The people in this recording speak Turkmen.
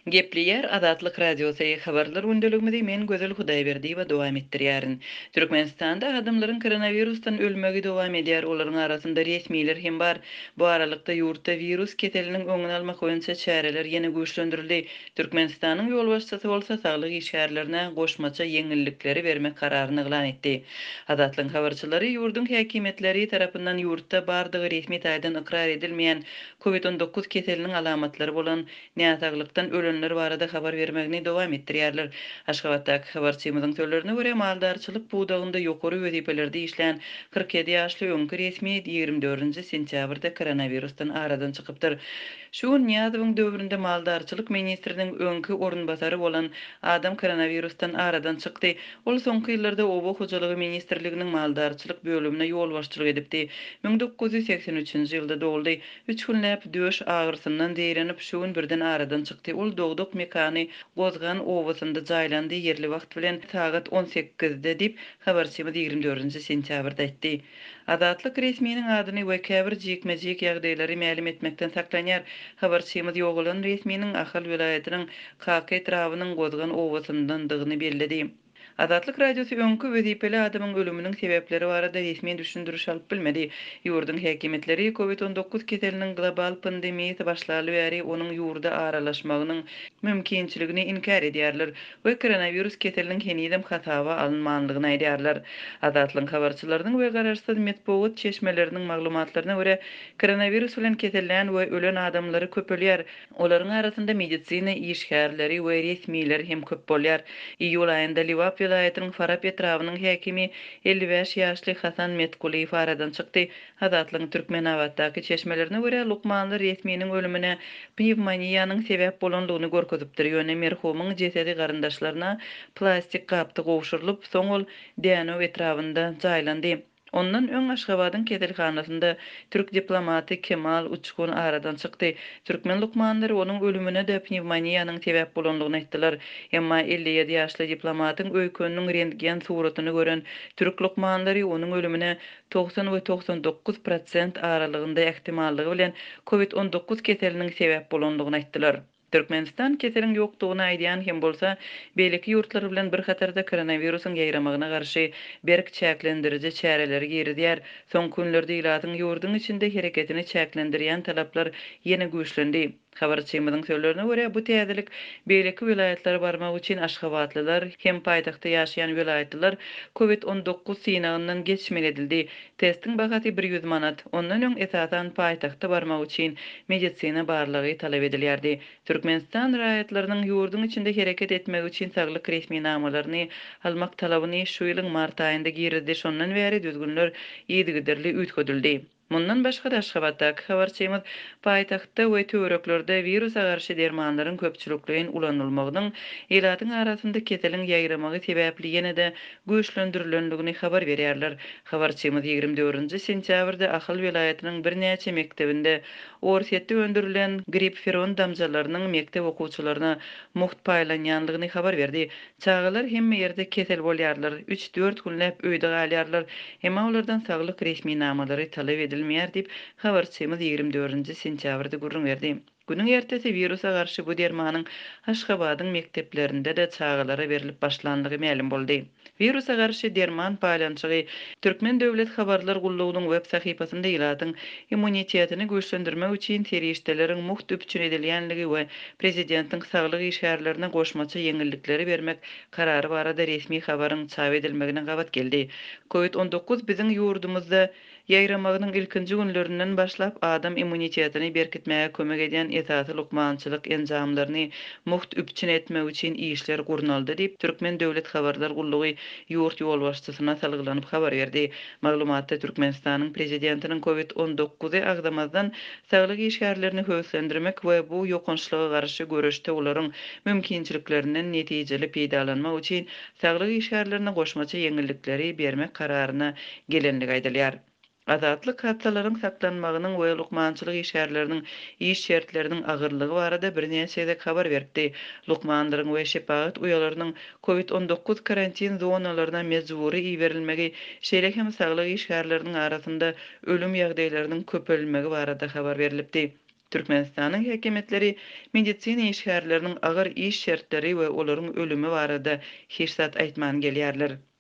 Gepliyer Adatlyk Radiosu habarlar gündeligimizde men gözel Hudaýberdi we dowam etdirýärin. Türkmenistanda adamlaryň koronavirusdan ölmegi dowam edýär. Olaryň arasynda resmiler hem bar. Bu aralykda ýurtda virus keteliniň öňüni almak boýunça çäreler ýene güýçlendirildi. Türkmenistanyň ýol başçysy bolsa saglyk işgärlerine goşmaça ýeňillikleri bermek kararyny eglan etdi. Adatlyň habarçylary ýurdun häkimetleri tarapyndan ýurtda bardygy resmi taýdan ikrar edilmeýän COVID-19 keteliniň alamatlary bolan nätaglykdan ölenler barada habar bermegini dowam etdirýärler. Aşgabatdaky habarçymyzyň sözlerine görä maldarçylyk buğdagynda ýokary wezipelerde işlän 47 ýaşly öňkü resmi 24 sentýabrda koronavirusdan aradan çykypdyr. Şu Niýazowyň döwründe maldarçylyk ministriniň öňkü orunbasary bolan adam koronavirusdan aradan çykdy. Ol soňky ýyllarda Oba hojalygy ministrliginiň maldarçylyk bölümine ýol başçylyk edipdi. 1983-nji ýylda doldy. 3 günläp döş agyrsyndan deýrenip şu gün birden aradan çykdy. Ol dogduk mekany Gozgan owasynda jaýlandy. Yerli wagt bilen sagat 18-de dip habarçymyz 24 sentýabrda aýtdy. Adatlyk resminiň adyny we käbir jekmejek ýagdaýlary ma'lum etmekden saklanýar. Habarçymyz ýogulan resminiň Ahal vilayatynyň Kaky trawynyň Gozgan owasyndan dygyny belledi. Adatlyk radiosu öňkü wezipeli adamyň ölüminiň sebepleri barada resmi düşündürüş alyp bilmedi. Ýurdun häkimetleri COVID-19 keteliniň global pandemiýasy başlaly bäri onuň ýurda aralaşmagynyň mümkinçiligini inkar edýärler we koronavirus keteliniň henidem hatawa alınmanlygyny aýdýarlar. Adatlyň habarçylarynyň we gararsyz medeniýet çeşmeleriniň maglumatlaryna görä koronavirus bilen ketelän we ölen adamlary köpelýär. Olaryň arasynda medisina işgärleri we resmiler hem köp bolýar. Iýul aýynda Liwap vilayatynyň Farap etrawynyň häkimi 55 ýaşly Hasan Metkuliýew aradan çykdy. Adatlyň Türkmenawatdaky çeşmelerine görä Lukmanly resminiň ölümine pnevmoniýanyň sebäp bolanlygyny görkezipdir. Ýöne merhumyň jesedi garyndaşlaryna plastik gapda gowşurylyp soň ol Dänow etrawynda jaýlandy. Ondan öň Aşgabatyň ketelhanasynda türk diplomaty Kemal Uçkun aradan çykdy. Türkmen lukmanlary onuň ölümine de pnevmoniýanyň sebäp bolanlygyny aýtdylar. Emma 57 ýaşly diplomatyň öýküniniň rentgen suratyny gören türk lukmanlary onuň ölümine 90 we 99% aralygynda ähtimallygy bilen COVID-19 keteliniň sebäp bolanlygyny aýtdylar. Türkmenistan keselin ýokdugyny aýdýan hem bolsa, beýleki ýurtlar bilen bir hatarda koronawirusyň ýaýramagyna garşy berk çäklendiriji çäreleri girdýär. Soň günlerde ýylatyň ýurdun içinde hereketini çäklendirýän talaplar ýene güýçlendi. Habarçymyzyň sözlerine görä bu täzelik beýleki vilayatlara barmak üçin Aşgabatlylar hem paýtagtda ýaşaýan vilayatlylar COVID-19 synagyndan geçmen edildi. Testiň bahaty 100 manat. Ondan öň esasan paýtagtda barmak üçin medisina barlygy talap edilýärdi. Türkmenistan raýatlarynyň ýurdun içinde hereket etmek üçin saglyk resmi namalaryny almak talabyny şu ýylyň mart aýynda girdi. Şondan bäri düzgünler ýygydirli üýtgedildi. Mundan başga da Aşgabatdaky habarçymyz paýtagtda we töwereklerde virusa garşy dermanlaryň köpçülikligiň ulanylmagynyň ýylatyň arasynda keteliň ýaýramagy sebäpli ýene-de güýçlendirilendigini habar berýärler. Habarçymyz 24 sentýabrda Ahal vilayatynyň bir näçe mektebinde orsiýetde öndürilen grip feron damjalarynyň mektep okuwçylaryna muht paýlanýanlygyny habar berdi. Çağalar hemme ýerde kesel bolýarlar, 3-4 günläp öýde galýarlar. Emma olardan saglyk resmi namalary talap edilmeýär dip habarçymyz 24 sentýabrda gurrun berdi. Günüň ertesi virusa garşy bu dermanyň Aşgabatyň mekteplerinde de çağalara berilip başlandygy ma'lum boldy. Virusa garşy derman paýlançygy Türkmen döwlet habarlar gullugynyň web sahypasynda ýylatyň immunitetini güýçlendirmek üçin terişdeleriň muht üpçün edilýänligi we prezidentiň saglyk işgärlerine goşmaça ýeňillikleri bermek karary barada resmi habaryň çap edilmegine gabat geldi. COVID-19 biziň ýurdumyzda ýaýramagynyň ilkinji günlerinden başlap adam immunitetini berkitmäge kömek edýän esasy lukmançylyk enjamlaryny muht üpçün etmek üçin işler gurnaldy diýip Türkmen döwlet habarlar gullugy ýurt ýol başçysyna salgylanyp habar berdi. Maglumatda Türkmenistanyň prezidentiniň COVID-19 agdamazdan saglyk işgärlerini höwüslendirmek we bu ýokançlyga garşy göreşde olaryň mümkinçiliklerinden netijeli peýdalanmak üçin saglyk işgärlerine goşmaça ýeňillikleri bermek kararyna gelenligi aýdylýar. Azatlyk hatlaryň saklanmagynyň we lukmançylyk işgärleriniň iş şertleriniň agyrlygy barada birnäçe habar berdi. Lukmanlaryň we şepagat uýalarynyň COVID-19 karantin zonalaryna mejburi iýerilmegi, şeýle hem saglyk işgärleriniň arasynda ölüm ýagdaýlarynyň köpelmegi barada habar berilipdi. Türkmenistanyň häkimetleri medisina işgärleriniň agyr iş şertleri we olaryň ölümi barada hirsat aýtman gelýärler.